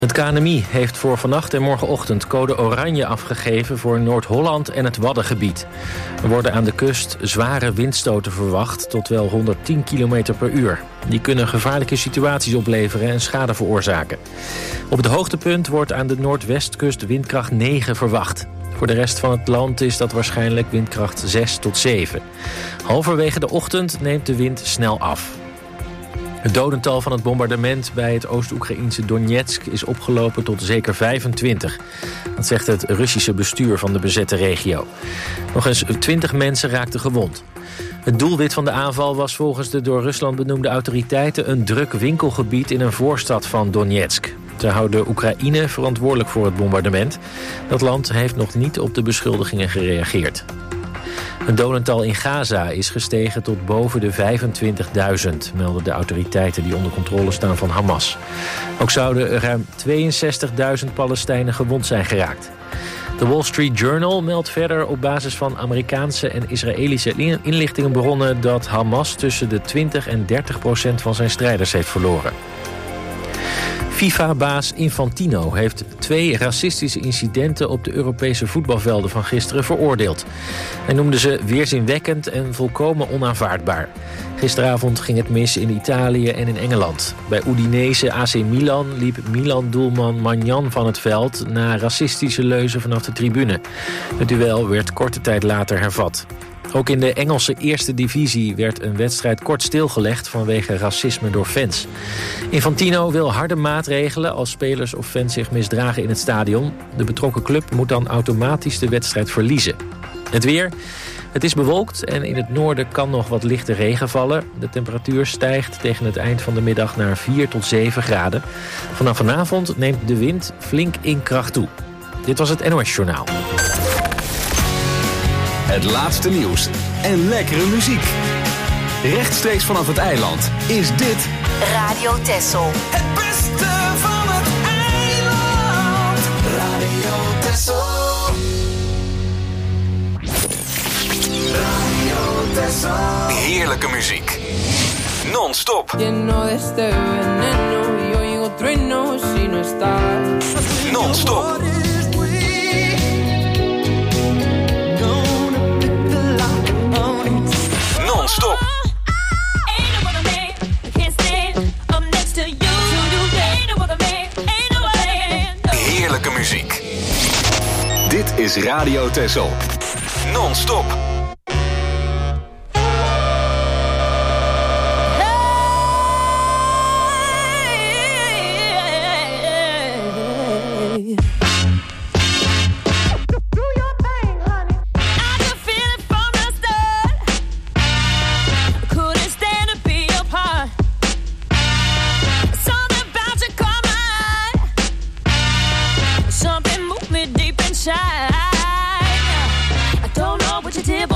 Het KNMI heeft voor vannacht en morgenochtend code oranje afgegeven voor Noord-Holland en het Waddengebied. Er worden aan de kust zware windstoten verwacht, tot wel 110 km per uur. Die kunnen gevaarlijke situaties opleveren en schade veroorzaken. Op het hoogtepunt wordt aan de noordwestkust windkracht 9 verwacht. Voor de rest van het land is dat waarschijnlijk windkracht 6 tot 7. Halverwege de ochtend neemt de wind snel af. Het dodental van het bombardement bij het Oost-Oekraïnse Donetsk is opgelopen tot zeker 25. Dat zegt het Russische bestuur van de bezette regio. Nog eens 20 mensen raakten gewond. Het doelwit van de aanval was volgens de door Rusland benoemde autoriteiten een druk winkelgebied in een voorstad van Donetsk. Ze houden Oekraïne verantwoordelijk voor het bombardement. Dat land heeft nog niet op de beschuldigingen gereageerd. Het dodental in Gaza is gestegen tot boven de 25.000, melden de autoriteiten die onder controle staan van Hamas. Ook zouden ruim 62.000 Palestijnen gewond zijn geraakt. De Wall Street Journal meldt verder op basis van Amerikaanse en Israëlische inlichtingenbronnen dat Hamas tussen de 20 en 30% van zijn strijders heeft verloren. FIFA-baas Infantino heeft 2 racistische incidenten op de Europese voetbalvelden van gisteren veroordeeld. Hij noemde ze weerzinwekkend en volkomen onaanvaardbaar. Gisteravond ging het mis in Italië en in Engeland. Bij Udinese AC Milan liep Milan-doelman Magnan van het veld na racistische leuzen vanaf de tribune. Het duel werd korte tijd later hervat. Ook in de Engelse eerste divisie werd een wedstrijd kort stilgelegd vanwege racisme door fans. Infantino wil harde maatregelen als spelers of fans zich misdragen in het stadion. De betrokken club moet dan automatisch de wedstrijd verliezen. Het weer. Het is bewolkt en in het noorden kan nog wat lichte regen vallen. De temperatuur stijgt tegen het eind van de middag naar 4 tot 7 graden. Vanaf vanavond neemt de wind flink in kracht toe. Dit was het NOS Journaal. Het laatste nieuws en lekkere muziek. Rechtstreeks vanaf het eiland is dit Radio Texel. Het beste van het eiland. Radio Texel. Radio Texel. heerlijke muziek. Non-stop. Non-stop. Non-stop. Heerlijke muziek. Dit is Radio Texel. Non-stop. I don't know what you did,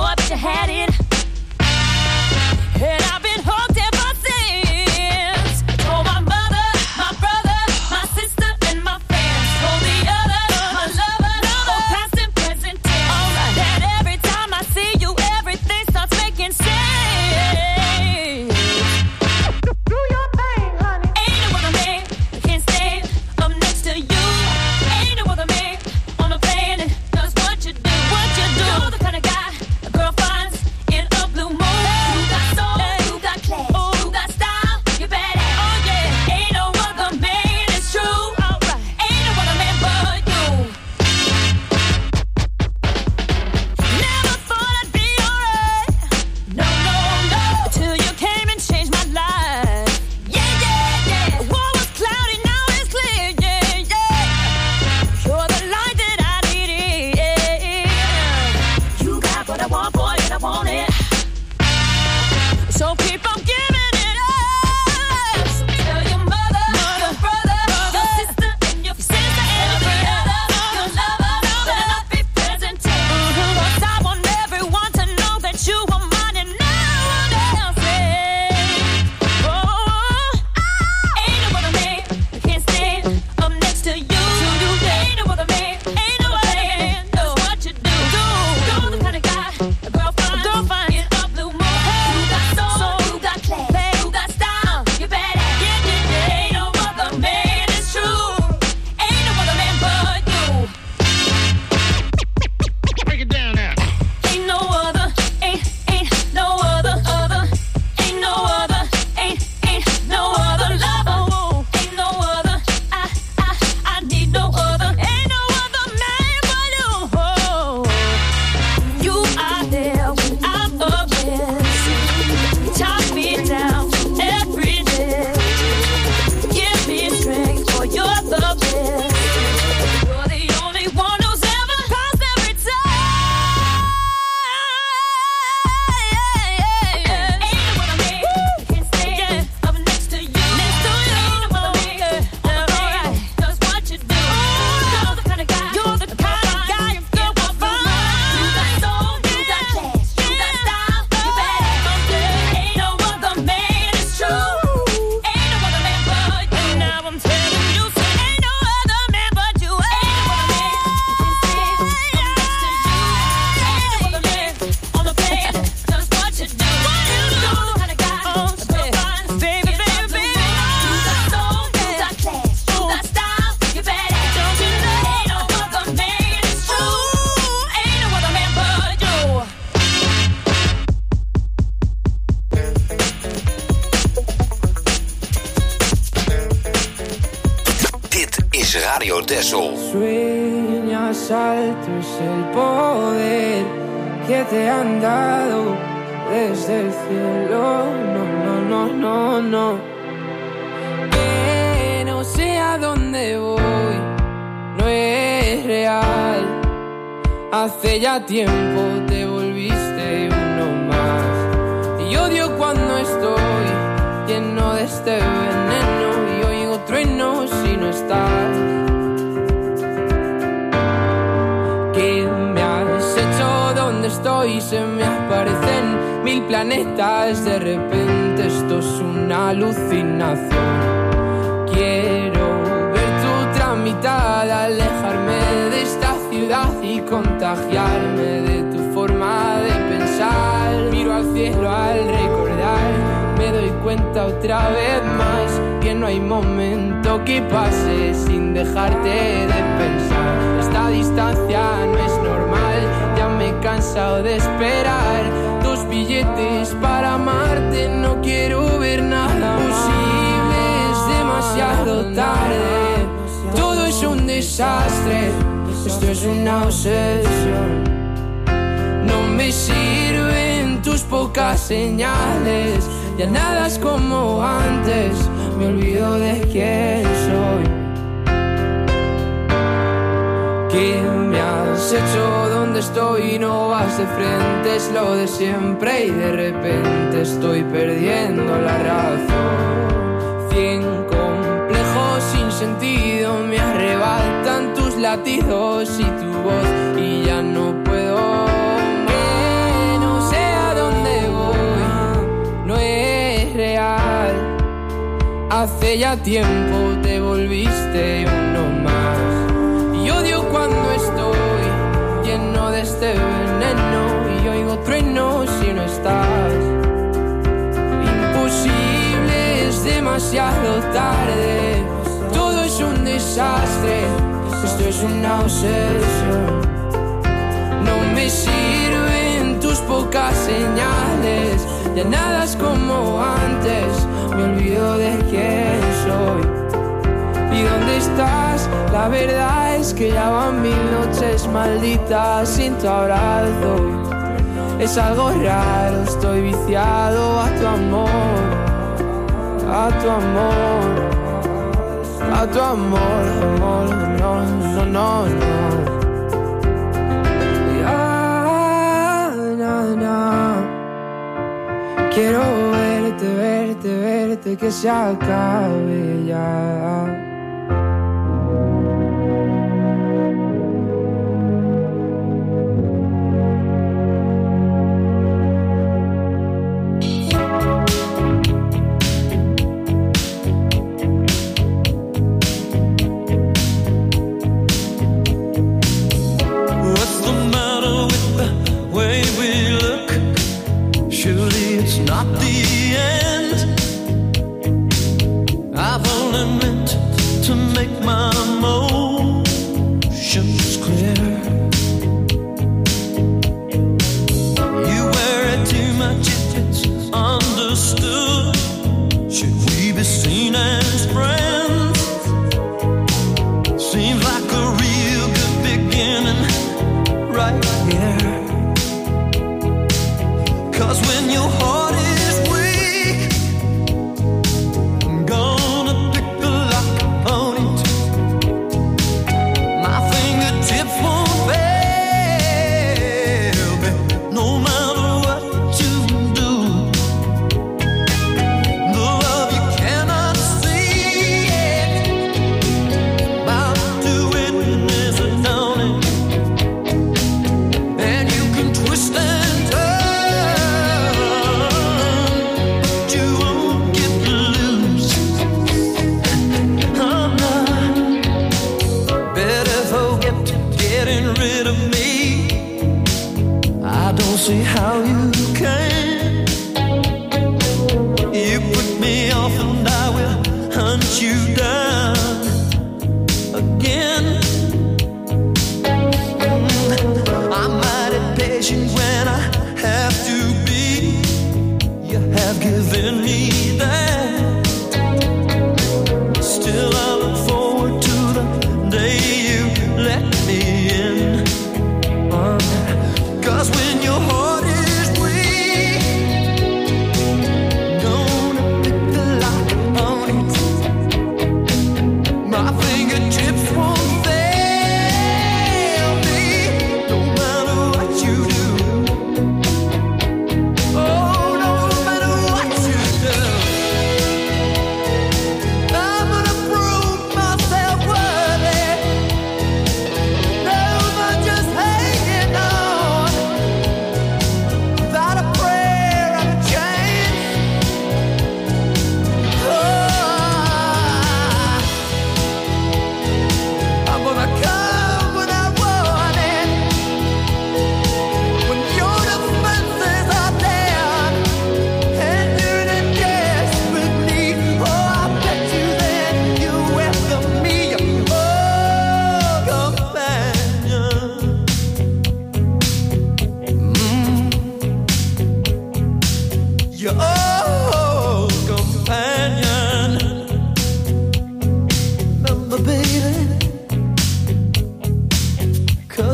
is Radio Texel. Sueñas alto es el poder que te han dado desde el cielo. No. Que no sé a dónde voy, no es real. Hace ya tiempo te volviste uno más. Y odio cuando estoy lleno de este veneno y oigo truenos si no estás. ¿Qué me has hecho? ¿Dónde estoy? Se me aparecen 1000 planetas. De repente esto es una alucinación. Quiero ver tu tramitada, alejarme de esta ciudad y contagiarme de tu forma de pensar. Miro al cielo al recordar, me doy cuenta otra vez más que no hay momento que pase sin dejarte de pensar. Esta distancia no es normal, ya me he cansado de esperar. 2 billetes para amarte, no quiero ver nada posible, es demasiado tarde. Todo es un desastre, esto es una obsesión. No me sirven tus pocas señales, ya nada es como antes, me olvido de quién soy. ¿Qué me has hecho? ¿Dónde estoy? No vas de frente, es lo de siempre y de repente estoy perdiendo la razón. 100 complejos sin sentido me arrebatan tus latidos y tu voz y ya no puedo. Que no sé a dónde voy, no es real. Hace ya tiempo te volviste uno más. Y odio cuando estoy lleno de este veneno y oigo truenos si no estás. Imposible, es demasiado tarde. Todo es un desastre, esto es una obsesión. No me sirven tus pocas señales, ya nada es como antes, me olvido de quién soy. ¿Y dónde estás? La verdad es que ya van 1000 noches malditas sin tu abrazo. Es algo raro, estoy viciado a tu amor, a tu amor, a tu amor, amor, no. Ya. Quiero verte, que se acabe ya. Not the end. I've only meant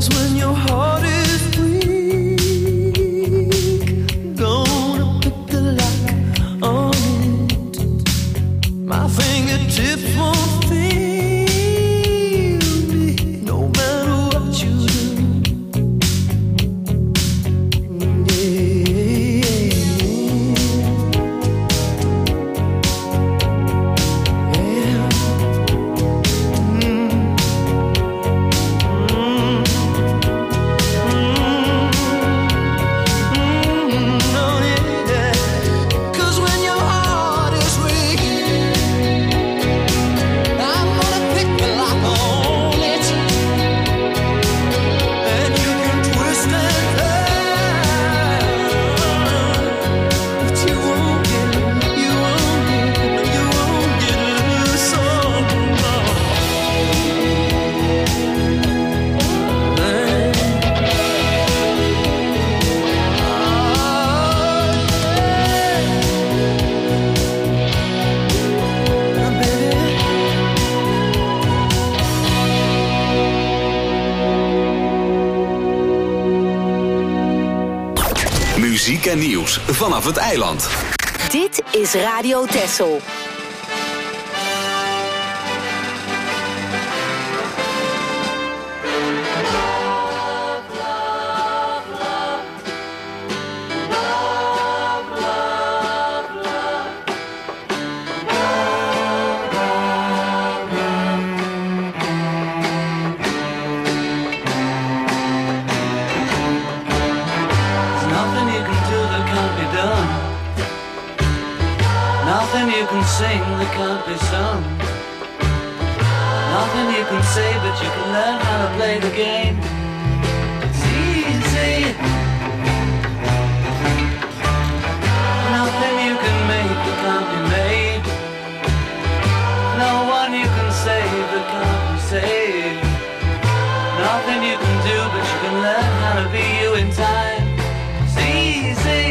'Cause when your heart is weak, gonna put the lock on it. My fingertips won't feel me, no matter what you do. Muziek en nieuws vanaf het eiland. Dit is Radio Texel. You can sing that can't be sung. Nothing you can say, but you can learn how to play the game. It's easy. Nothing you can make that can't be made. No one you can save that can't be saved. Nothing you can do, but you can learn how to be you in time. It's easy.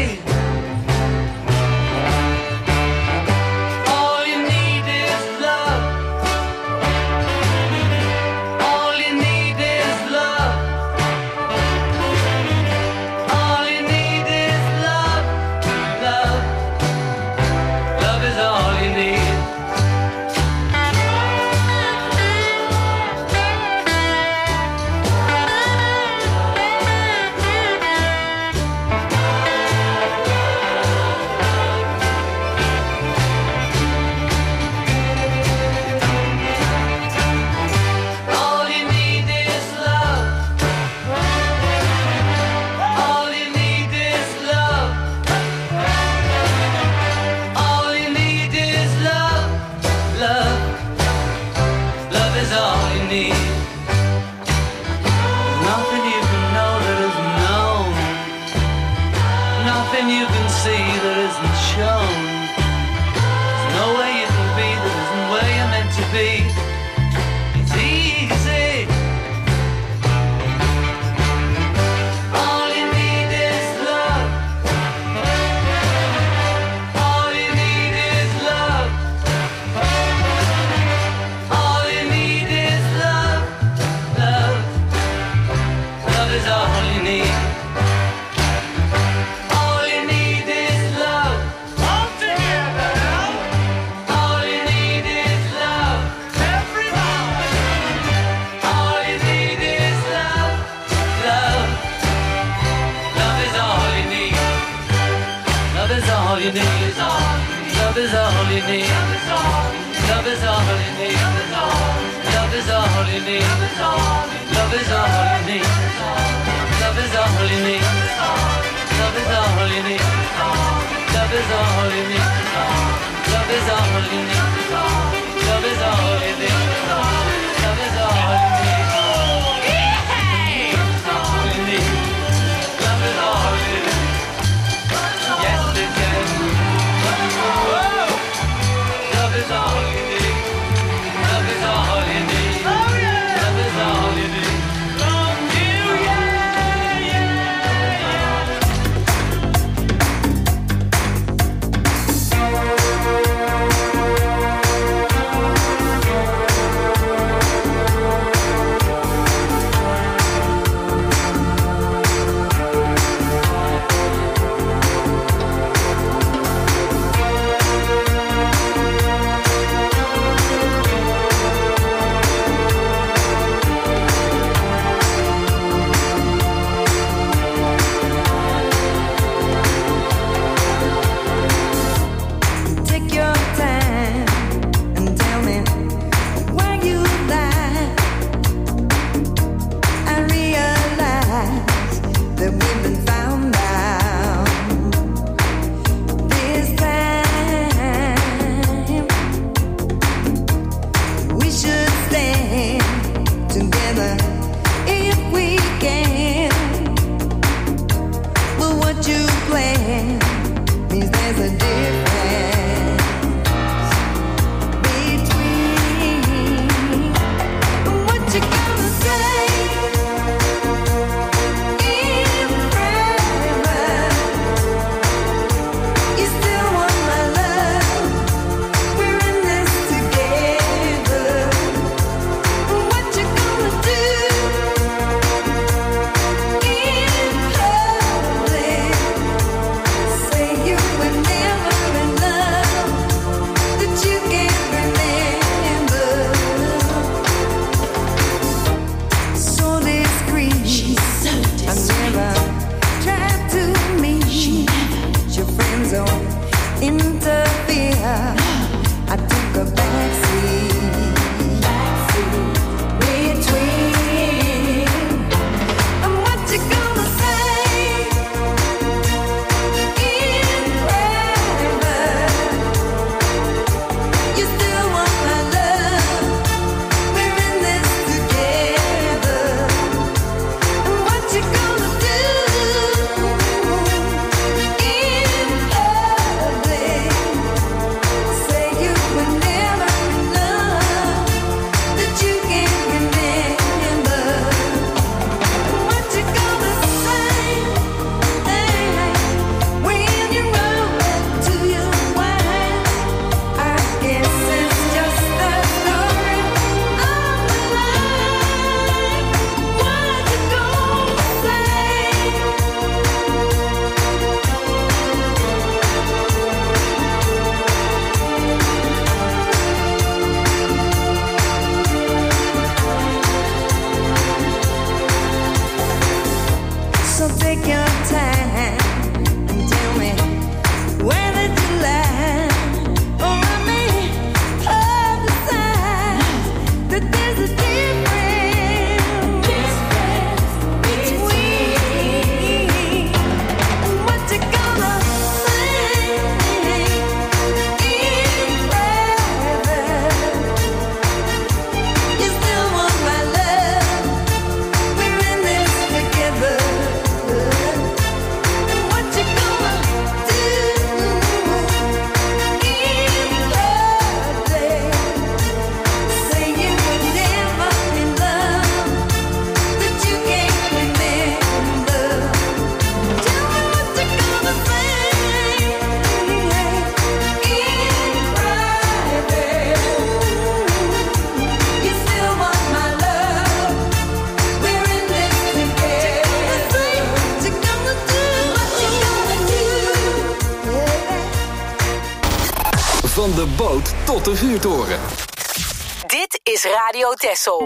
Van de boot tot de vuurtoren. Dit is Radio Texel.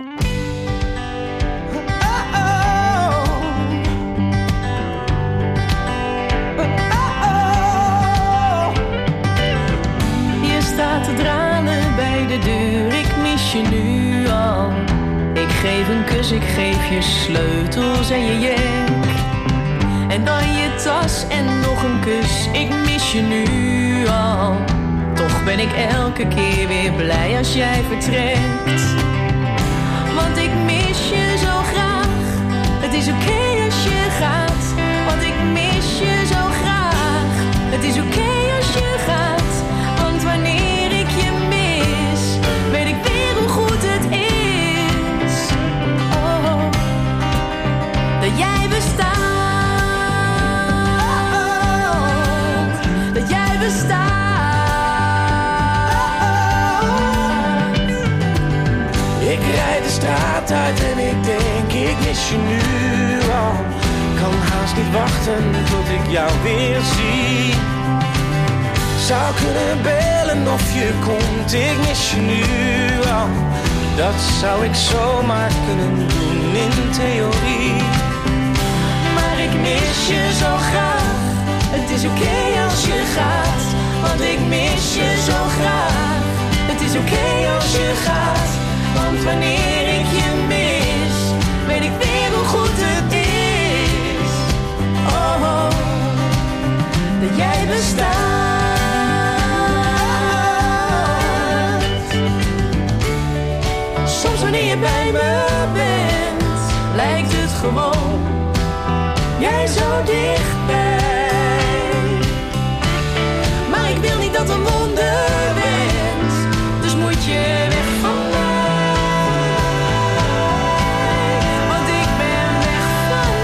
Je staat te dralen bij de deur, ik mis je nu al. Ik geef een kus, ik geef je sleutels en je jek. En dan je tas en nog een kus, ik mis je nu al. Toch ben ik elke keer weer blij als jij vertrekt. Want ik mis je zo graag. Het is oké als je gaat. Want ik mis je zo graag. Het is oké als je gaat. Want wanneer ik je mis, weet ik weer hoe goed het is. Oh, dat jij bestaat. Dat jij bestaat. Ik rijd de straat uit en ik denk, ik mis je nu al. Kan haast niet wachten tot ik jou weer zie. Zou kunnen bellen of je komt, ik mis je nu al. Dat zou ik zomaar kunnen doen in theorie. Maar ik mis je zo graag. Het is oké als je gaat, want ik mis je zo graag. Het is oké als je gaat, want wanneer ik je mis, weet ik weer hoe goed het is. Oh, dat jij bestaat. Soms wanneer je bij me bent, lijkt het gewoon jij zo dichtbij. Maar ik wil niet dat een wonder bent, dus moet je weg van mij. Want ik ben weg van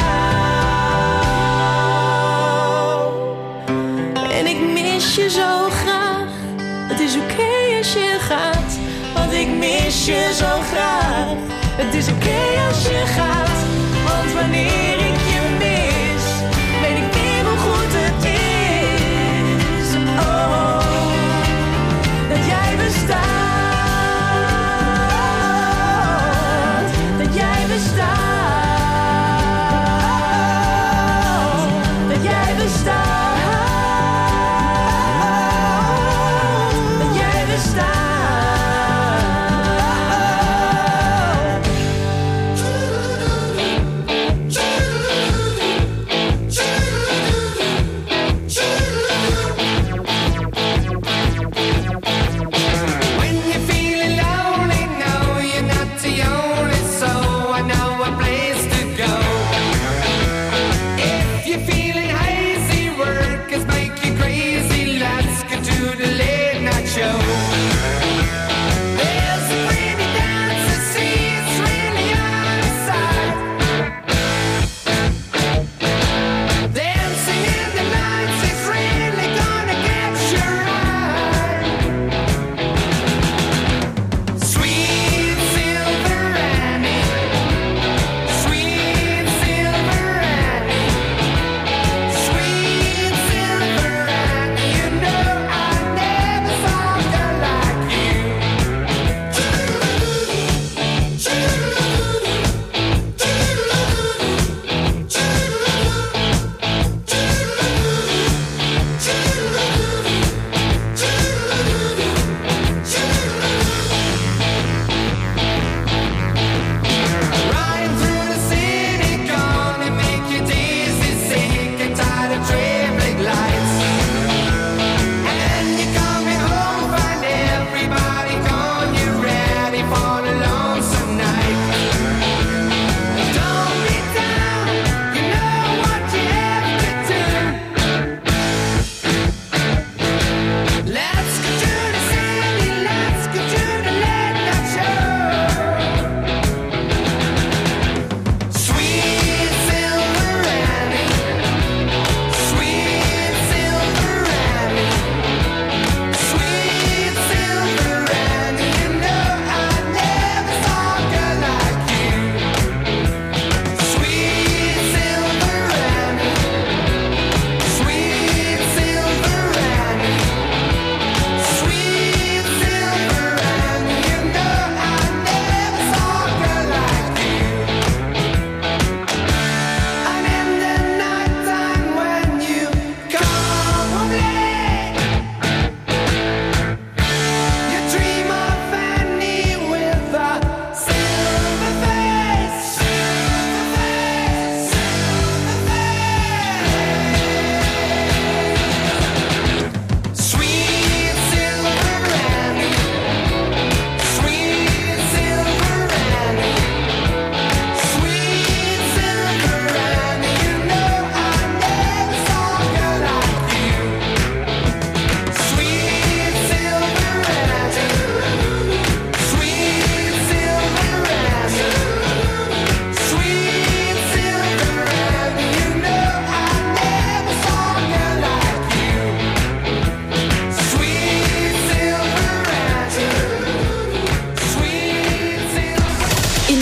jou. En ik mis je zo graag. Het is oké als je gaat, want ik mis je zo graag. Het is oké als je gaat, want wanneer ik je mis, weet ik weer hoe goed het is. Oh, dat jij bestaat. Dat jij bestaat. Dat jij bestaat. Dat jij bestaat.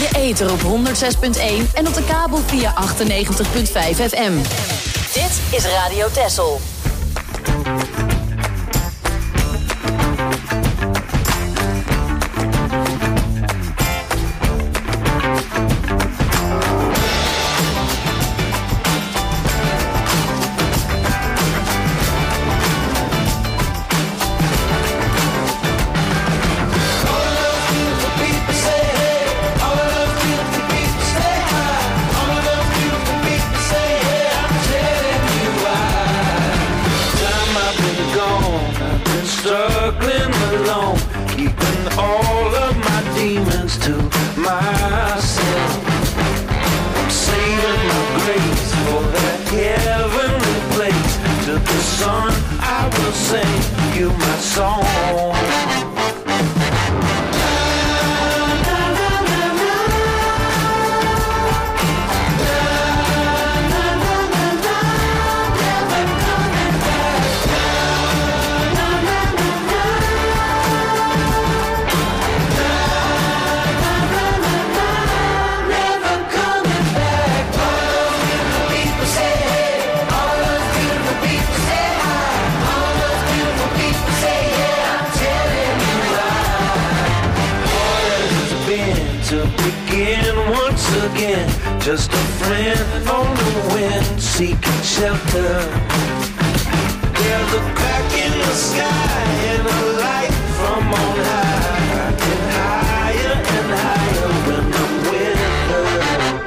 je ether op 106.1 en op de kabel via 98.5 FM. Dit is Radio Texel. Struggling alone, keeping all of my demons to myself. I'm saving my grace for that heavenly place. To the sun I will sing you my song. To begin once again, just a friend on the wind, seeking shelter. There's a crack in the sky and a light from on high, and higher and higher when I'm with her.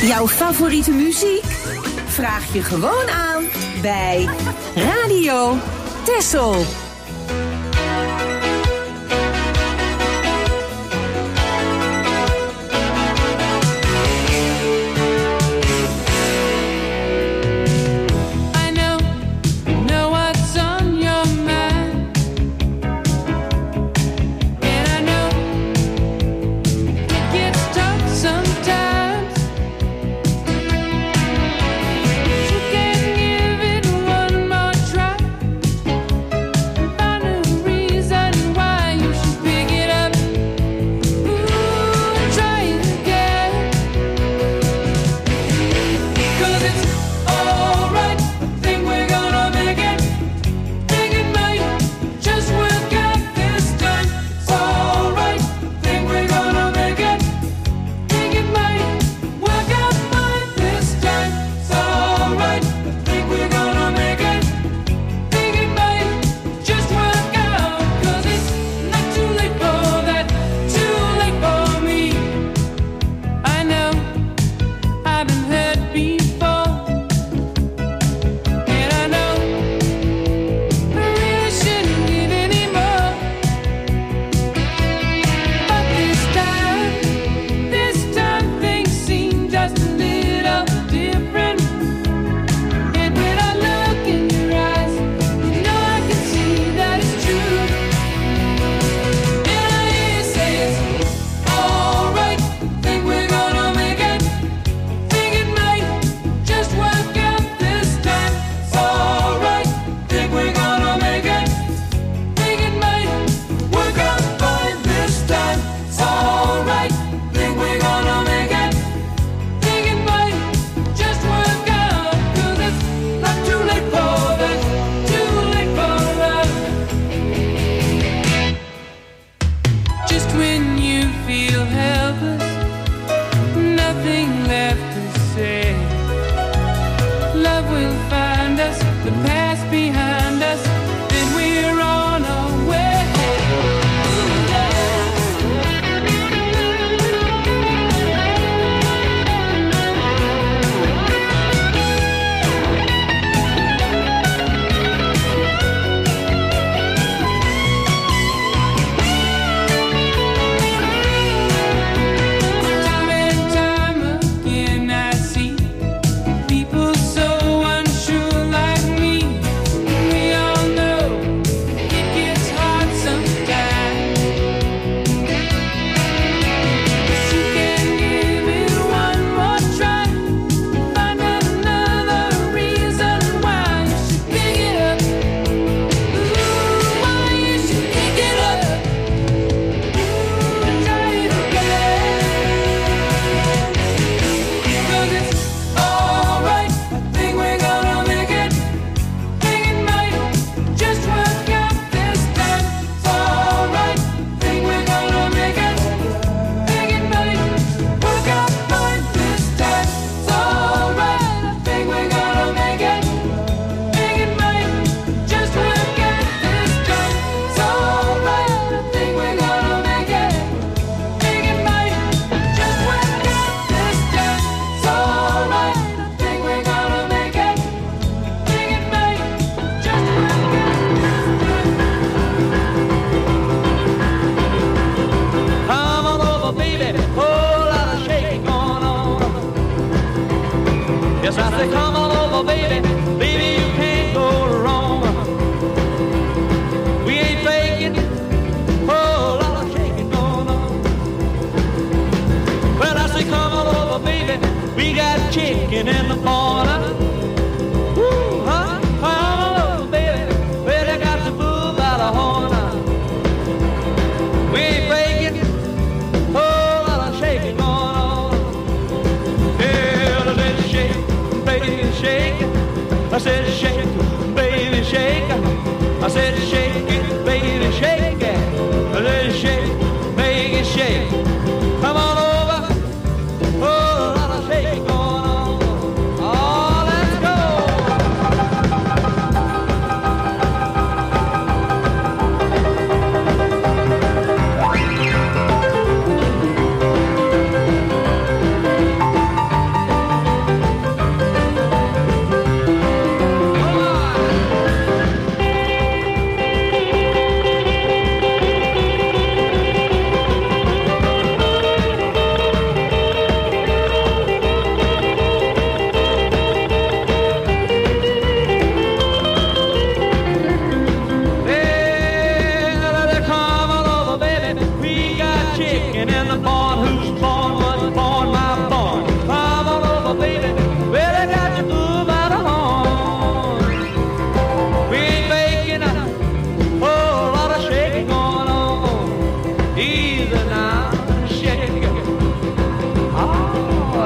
Jouw favoriete muziek? Vraag je gewoon aan bij Radio Texel.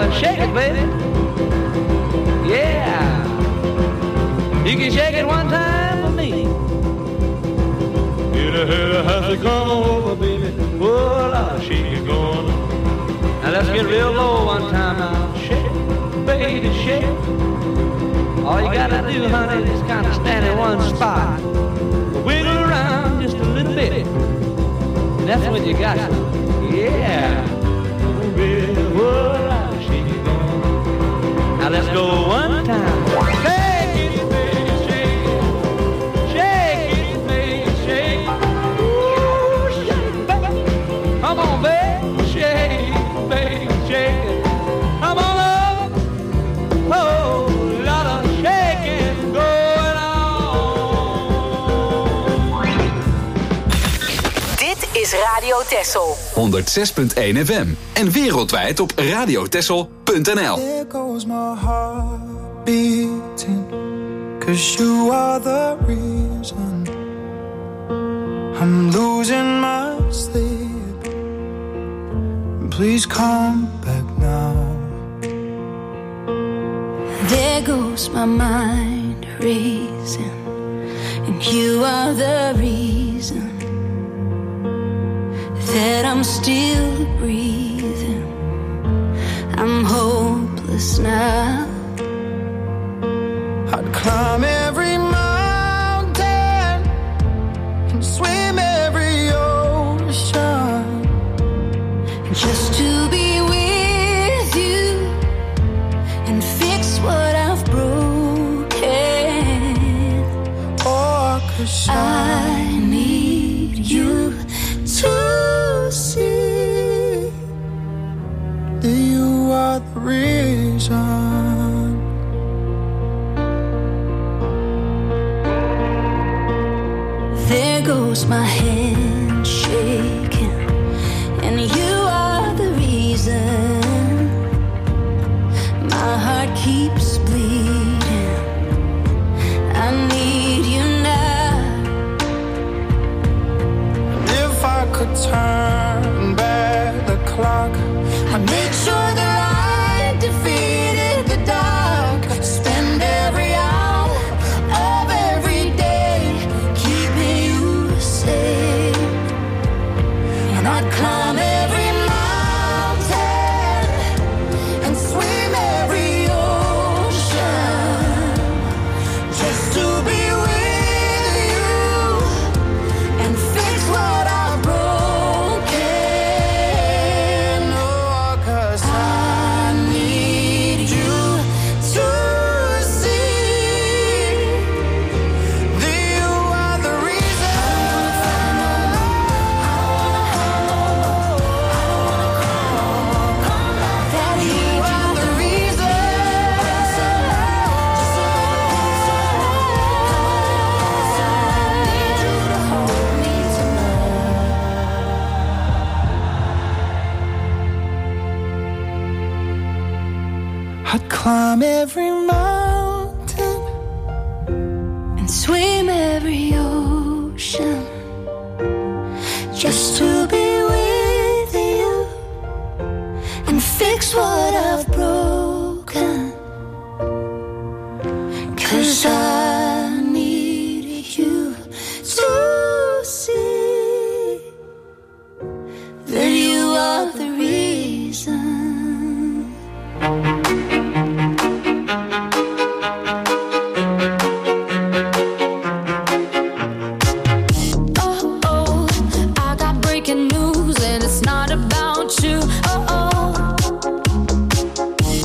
and shake it, baby. Yeah. You can shake it one time for me. Hit has to come over, baby. Oh, Lord, shake it going. Now let's get real low one time now. Shake it, baby, shake it. All you gotta do, honey, is kind of stand in one spot. Wiggle around just a little bit. And that's when you got it. Yeah. Now let's go one time. Shake it, baby, shake it. Shake it, baby, shake it. Ooh, shake it, baby. Come on, baby, shake it, baby, shake it. Come on up. Oh, lot of shaking going on. Dit is Radio Texel. 106.1 FM. En wereldwijd op radiotexel.nl. There goes my heart beating, 'cause you are the reason I'm losing my sleep. Please come back now. There goes my mind racing, and you are the reason that I'm still breathing. I'm hopeless now. I'd climb every mountain and swim every ocean just to be with you and fix what I've broken. Oh, 'cause I need you to see that you are the reason. There goes my hand shaking, and you are the reason my heart keeps bleeding. I need you now. If I could turn back the clock, I make sure the light defeated the dark. Spend every hour of every day keeping you safe. And I'd climb every mountain and swim every ocean just to be with you and fix what I've broken. oh, 'cause I need you to see that you are the that you are the I'd climb every mountain and swim every ocean just to be with you and fix what I've broken. 'Cause I need you to see that you are the reason. I got breaking news and it's not about you.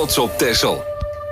trots op Texel.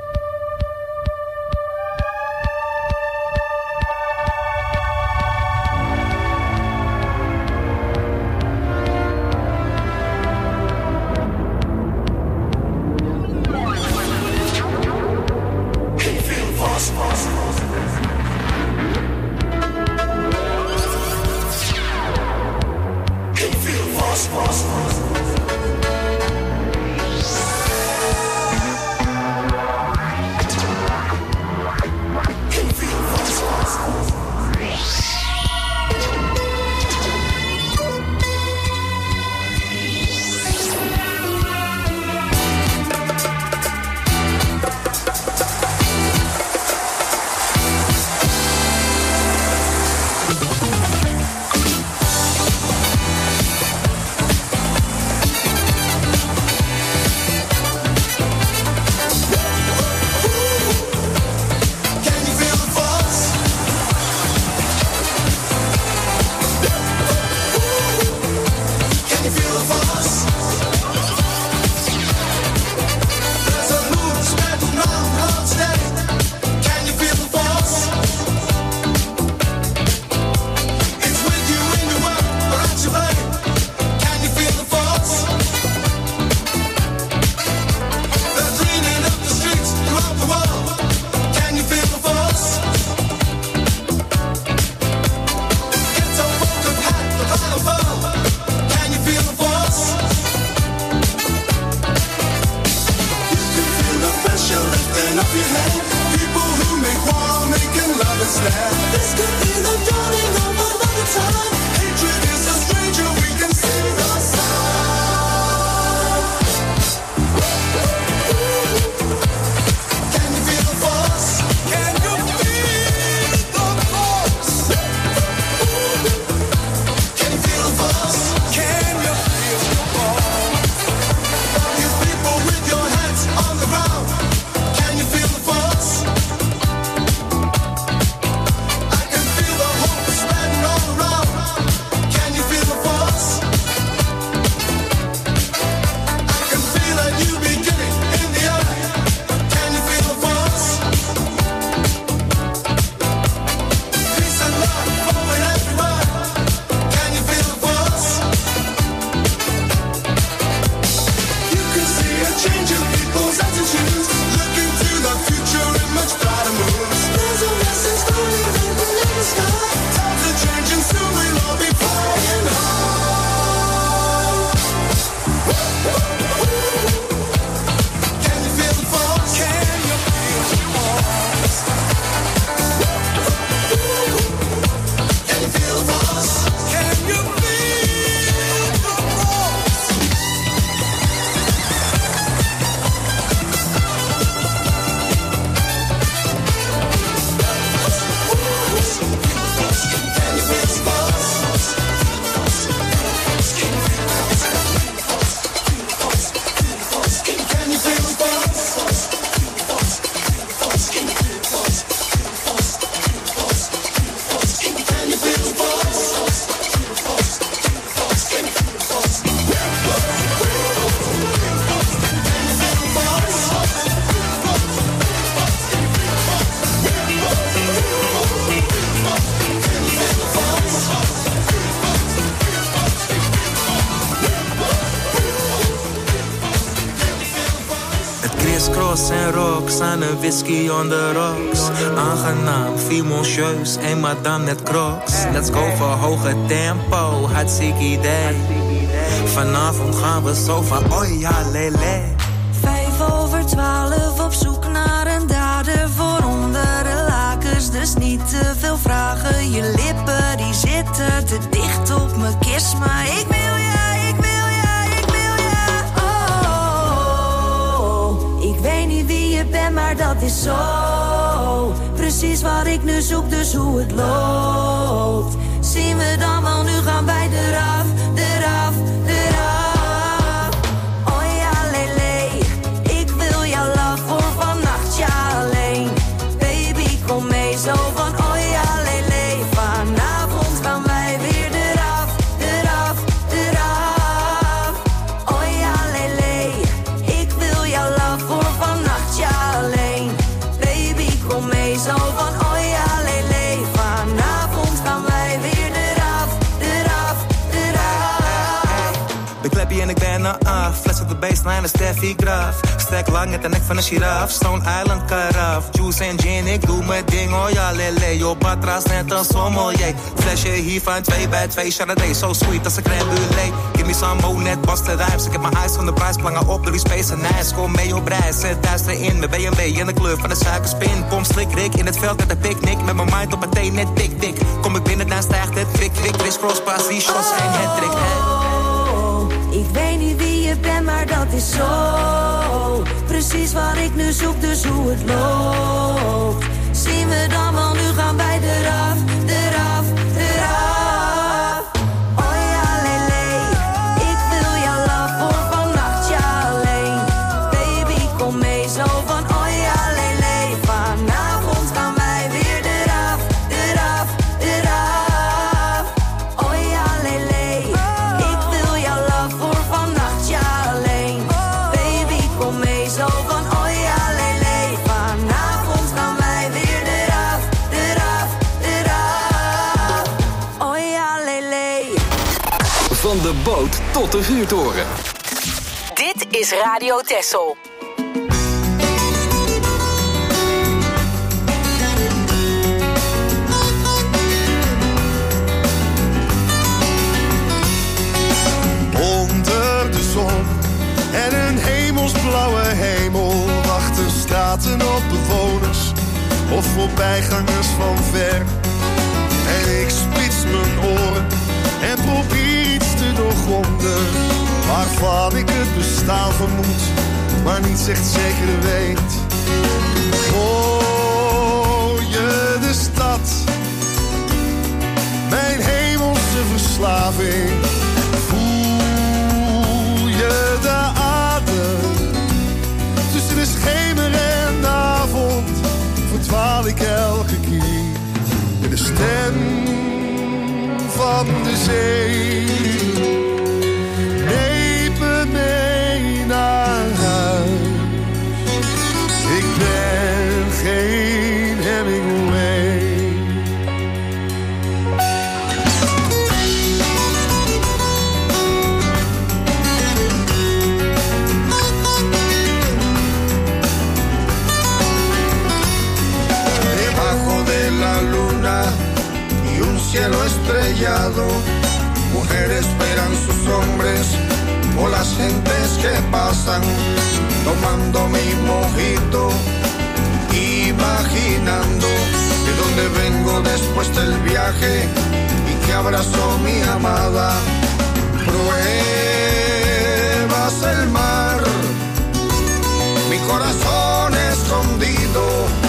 Whisky on the rocks, aangenaam, fimoncieus, en madame net crocs. Let's go voor hoge tempo, hartstikke idee. Vanavond gaan we zo van, oh ja, lele. 11:55 op zoek naar een dader voor onder de lakens. Dus niet te veel vragen, je lippen die zitten te dicht op mijn kist. Maar ik wil ja, ik wil ja, ik wil ja. Oh, ik weet niet wie je bent, maar dat is zo precies wat ik nu zoek, dus hoe het loopt. Zien we dan wel, nu gaan wij eraf, eraf, eraf. Oh ja, lele, ik wil jouw lach voor vannacht, ja alleen. Baby, kom mee, zo van oh ja, lele. Vanavond gaan wij weer eraf, eraf, eraf. Oh ja, lele, ik wil jouw lach voor vannacht. kom mee zo van oh ja, lele. Vanavond gaan wij weer eraf, eraf, eraf. Bekleppie en ik ben naar af. Flex op de baseline, Steffi Graf. Stek lang met de nek van een giraf. Stone Island karaf. Juice en gin, ik doe mijn ding, oh ja, lele. Yo, batras net een sommelier. Flesje hier van 2 bij 2. Chardonnay, so sweet als een crème brûlée. Give me some more net, busted rhymes. Ik heb mijn eyes van de prijs, plangen op door die space en ijs. Kom mee op reis, zet thuis erin. Met BMW in de kleur van de suikerspin. Kom slik, rik in het veld met een picknick. Met mijn mind op mijn thee, net dik. Kom ik binnen, dan stijgt het kwik. Chris Cross, pas die shots zijn hattrick. Ik weet niet wie je bent, maar dat is zo. Precies wat ik nu zoek, dus hoe het loopt. Zien we dan wel, nu gaan wij eraf, eraf, eraf. Oh ja, lele, ik wil jouw love voor vannacht, ja alleen. Baby, kom mee zo van oh ja, lele. Vanavond gaan wij weer eraf, eraf, eraf. Oh ja, lele, ik wil jouw love voor vannacht, ja alleen. Baby, kom mee zo van oh ja, lele. Vanavond gaan wij weer eraf, eraf, eraf. Oh ja, lele. Van de boot tot de vuurtoren. Dit is Radio Texel. Onder de zon en een hemelsblauwe hemel wachten straten op bewoners of voorbijgangers van ver. En ik spits mijn oren en probeer iets te doorgronden waarvan ik het bestaan vermoed, maar niets echt zeker weet. Hoor je de stad, mijn hemelse verslaving? Voel je de adem tussen de schemer en de avond? Verdwaal ik elke keer in de stem van de zee. Neem me mee naar huis. Ik ben geen Hemingway. Debajo de la luna y un cielo estrellado, mujeres esperan sus hombres o las gentes que pasan, tomando mi mojito, imaginando de dónde vengo después del viaje y que abrazo mi amada. Pruebas el mar, mi corazón escondido,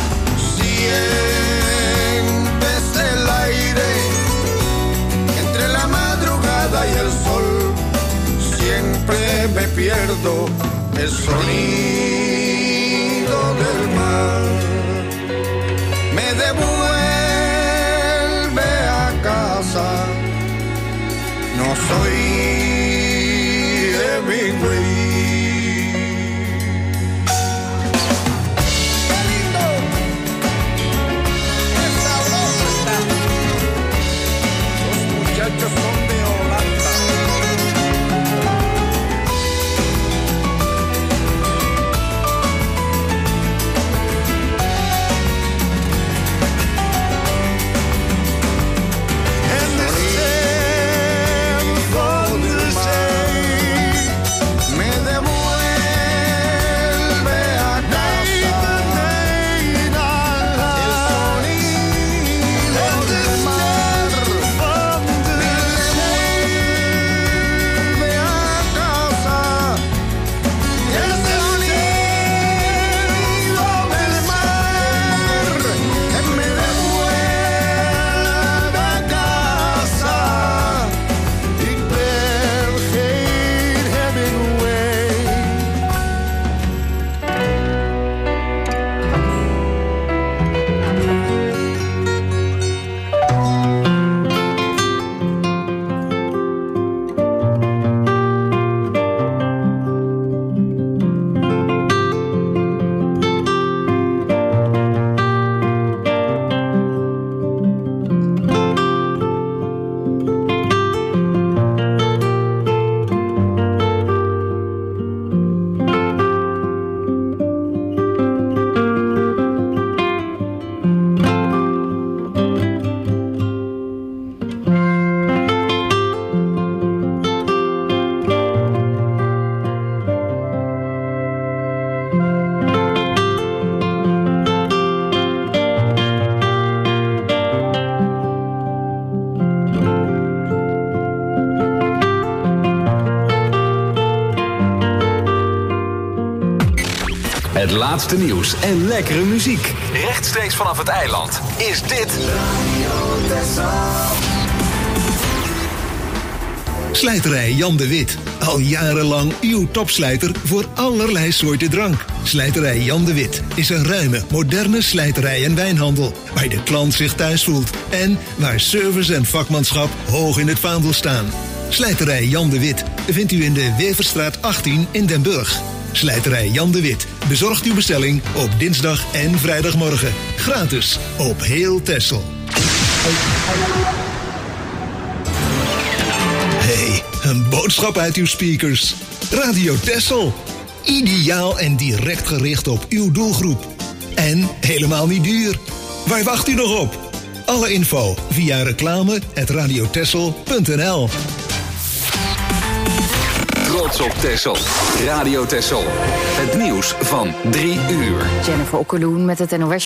sientes el aire entre la madrugada y el sol. Siempre me pierdo el sonido del mar. Me devuelve a casa. No soy Hemingway. Son de Holanda. laatste nieuws en lekkere muziek. Rechtstreeks vanaf het eiland is dit Radio Texel. Slijterij Jan de Wit. Al jarenlang uw topslijter voor allerlei soorten drank. Slijterij Jan de Wit is een ruime, moderne slijterij en wijnhandel. Waar de klant zich thuis voelt. En waar service en vakmanschap hoog in het vaandel staan. Slijterij Jan de Wit vindt u in de Weverstraat 18 in Den Burg. Slijterij Jan de Wit bezorgt uw bestelling op dinsdag en vrijdagmorgen. Gratis op heel Texel. Hey, een boodschap uit uw speakers. Radio Texel. Ideaal en direct gericht op uw doelgroep. En helemaal niet duur. Waar wacht u nog op? Alle info via reclame@radiotexel.nl. Trots op Texel. Radio Texel. Het nieuws van 3 uur. Jennifer Okkeloen met het NOS.